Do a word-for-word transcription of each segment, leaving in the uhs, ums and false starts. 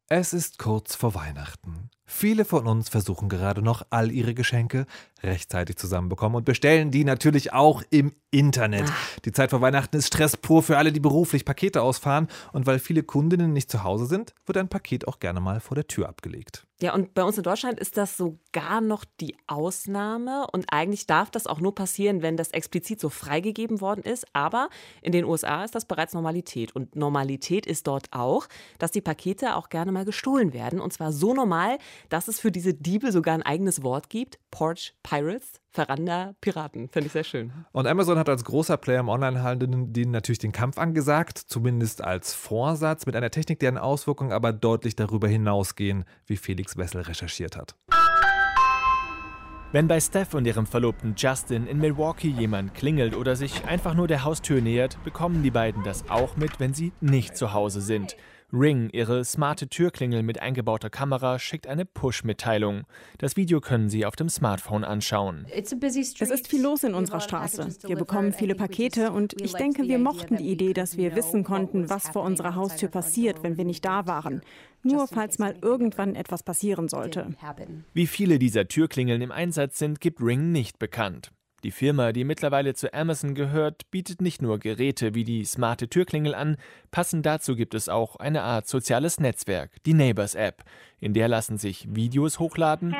Es ist kurz vor Weihnachten. Viele von uns versuchen gerade noch, all ihre Geschenke rechtzeitig zusammenbekommen und bestellen die natürlich auch im Internet. Ach. Die Zeit vor Weihnachten ist Stress pur für alle, die beruflich Pakete ausfahren. Und weil viele Kundinnen nicht zu Hause sind, wird ein Paket auch gerne mal vor der Tür abgelegt. Ja, und bei uns in Deutschland ist das sogar noch die Ausnahme. Und eigentlich darf das auch nur passieren, wenn das explizit so freigegeben worden ist. Aber in den U S A ist das bereits Normalität. Und Normalität ist dort auch, dass die Pakete auch gerne mal gestohlen werden. Und zwar so normal, dass es für diese Diebe sogar ein eigenes Wort gibt. Porch Pirates, Veranda-Piraten. Finde ich sehr schön. Und Amazon hat als großer Player im Onlinehandel denen natürlich den Kampf angesagt, zumindest als Vorsatz, mit einer Technik, deren Auswirkungen aber deutlich darüber hinausgehen, wie Felix Wessel recherchiert hat. Wenn bei Steph und ihrem Verlobten Justin in Milwaukee jemand klingelt oder sich einfach nur der Haustür nähert, bekommen die beiden das auch mit, wenn sie nicht zu Hause sind. Ring, ihre smarte Türklingel mit eingebauter Kamera, schickt eine Push-Mitteilung. Das Video können Sie auf dem Smartphone anschauen. Es ist viel los in unserer Straße. Wir bekommen viele Pakete und ich denke, wir mochten die Idee, dass wir wissen konnten, was vor unserer Haustür passiert, wenn wir nicht da waren. Nur falls mal irgendwann etwas passieren sollte. Wie viele dieser Türklingeln im Einsatz sind, gibt Ring nicht bekannt. Die Firma, die mittlerweile zu Amazon gehört, bietet nicht nur Geräte wie die smarte Türklingel an, passend dazu gibt es auch eine Art soziales Netzwerk, die Neighbors App. In der lassen sich Videos hochladen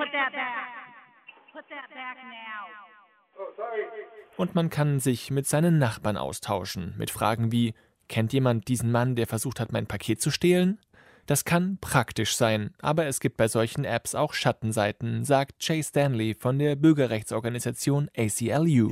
und man kann sich mit seinen Nachbarn austauschen, mit Fragen wie: Kennt jemand diesen Mann, der versucht hat, mein Paket zu stehlen? Das kann praktisch sein, aber es gibt bei solchen Apps auch Schattenseiten, sagt Jay Stanley von der Bürgerrechtsorganisation A C L U.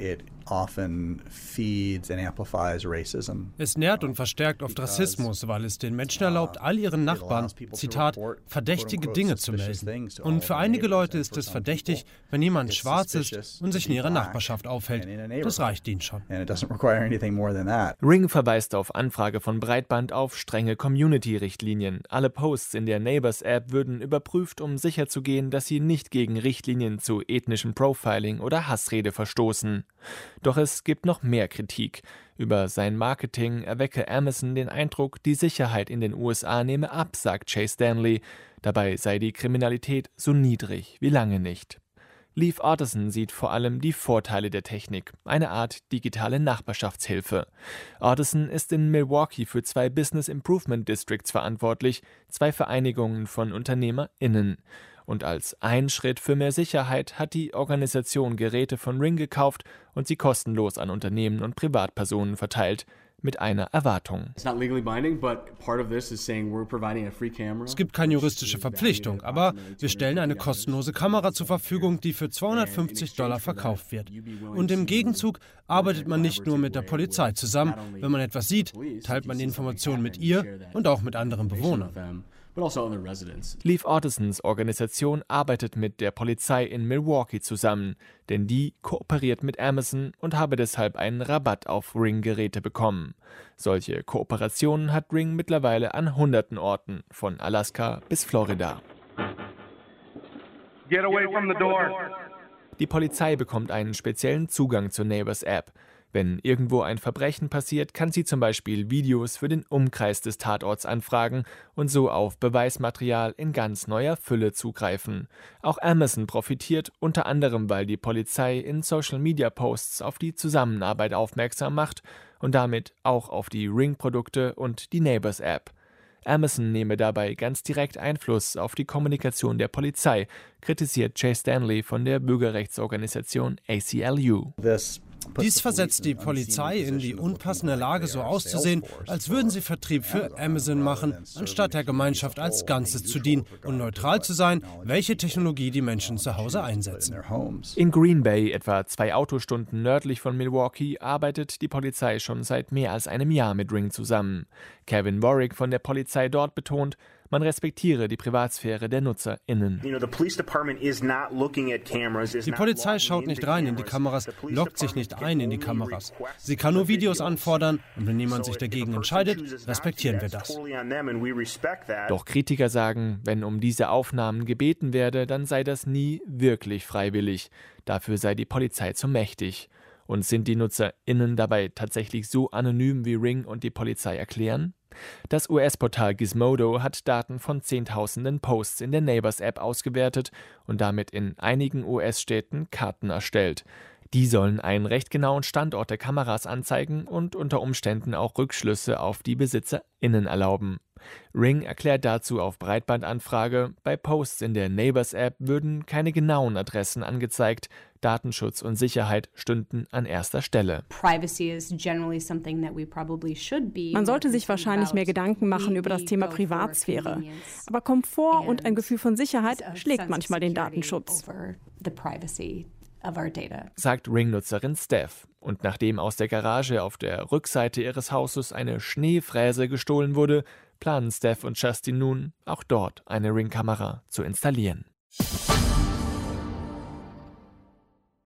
Es nährt und verstärkt oft Rassismus, weil es den Menschen erlaubt, all ihren Nachbarn, Zitat, verdächtige Dinge zu melden. Und für einige Leute ist es verdächtig, wenn jemand schwarz ist und sich in ihrer Nachbarschaft aufhält. Das reicht ihnen schon. Ring verweist auf Anfrage von Breitband auf strenge Community-Richtlinien. Alle Posts in der Neighbors-App würden überprüft, um sicherzugehen, dass sie nicht gegen Richtlinien zu ethnischem Profiling oder Hassrede verstoßen. Doch es gibt noch mehr Kritik. Über sein Marketing erwecke Amazon den Eindruck, die Sicherheit in den U S A nehme ab, sagt Jay Stanley. Dabei sei die Kriminalität so niedrig wie lange nicht. Leif Otteson sieht vor allem die Vorteile der Technik, eine Art digitale Nachbarschaftshilfe. Otteson ist in Milwaukee für zwei Business Improvement Districts verantwortlich, zwei Vereinigungen von UnternehmerInnen. Und als ein Schritt für mehr Sicherheit hat die Organisation Geräte von Ring gekauft und sie kostenlos an Unternehmen und Privatpersonen verteilt. Mit einer Erwartung. Es gibt keine juristische Verpflichtung, aber wir stellen eine kostenlose Kamera zur Verfügung, die für zweihundertfünfzig Dollar verkauft wird. Und im Gegenzug arbeitet man nicht nur mit der Polizei zusammen. Wenn man etwas sieht, teilt man die Informationen mit ihr und auch mit anderen Bewohnern. Leif Ottesons Organisation arbeitet mit der Polizei in Milwaukee zusammen, denn die kooperiert mit Amazon und habe deshalb einen Rabatt auf Ring-Geräte bekommen. Solche Kooperationen hat Ring mittlerweile an hunderten Orten, von Alaska bis Florida. Get away from the door. Die Polizei bekommt einen speziellen Zugang zur Neighbors App. Wenn irgendwo ein Verbrechen passiert, kann sie zum Beispiel Videos für den Umkreis des Tatorts anfragen und so auf Beweismaterial in ganz neuer Fülle zugreifen. Auch Amazon profitiert, unter anderem, weil die Polizei in Social-Media-Posts auf die Zusammenarbeit aufmerksam macht und damit auch auf die Ring-Produkte und die Neighbors-App. Amazon nehme dabei ganz direkt Einfluss auf die Kommunikation der Polizei, kritisiert Jay Stanley von der Bürgerrechtsorganisation A C L U. Dies versetzt die Polizei in die unpassende Lage, so auszusehen, als würden sie Vertrieb für Amazon machen, anstatt der Gemeinschaft als Ganzes zu dienen und neutral zu sein, welche Technologie die Menschen zu Hause einsetzen. In Green Bay, etwa zwei Autostunden nördlich von Milwaukee, arbeitet die Polizei schon seit mehr als einem Jahr mit Ring zusammen. Kevin Warwick von der Polizei dort betont, man respektiere die Privatsphäre der NutzerInnen. Die Polizei schaut nicht rein in die Kameras, loggt sich nicht ein in die Kameras. Sie kann nur Videos anfordern und wenn jemand sich dagegen entscheidet, respektieren wir das. Doch Kritiker sagen, wenn um diese Aufnahmen gebeten werde, dann sei das nie wirklich freiwillig. Dafür sei die Polizei zu mächtig. Und sind die NutzerInnen dabei tatsächlich so anonym, wie Ring und die Polizei erklären? Das U S-Portal Gizmodo hat Daten von Zehntausenden Posts in der Neighbors-App ausgewertet und damit in einigen U S-Städten Karten erstellt. Die sollen einen recht genauen Standort der Kameras anzeigen und unter Umständen auch Rückschlüsse auf die BesitzerInnen erlauben. Ring erklärt dazu auf Breitbandanfrage, bei Posts in der Neighbors-App würden keine genauen Adressen angezeigt, Datenschutz und Sicherheit stünden an erster Stelle. Man sollte sich wahrscheinlich mehr Gedanken machen über das Thema Privatsphäre. Aber Komfort und ein Gefühl von Sicherheit schlägt manchmal den Datenschutz, sagt Ring-Nutzerin Steph. Und nachdem aus der Garage auf der Rückseite ihres Hauses eine Schneefräse gestohlen wurde, planen Steph und Justin nun, auch dort eine Ring-Kamera zu installieren.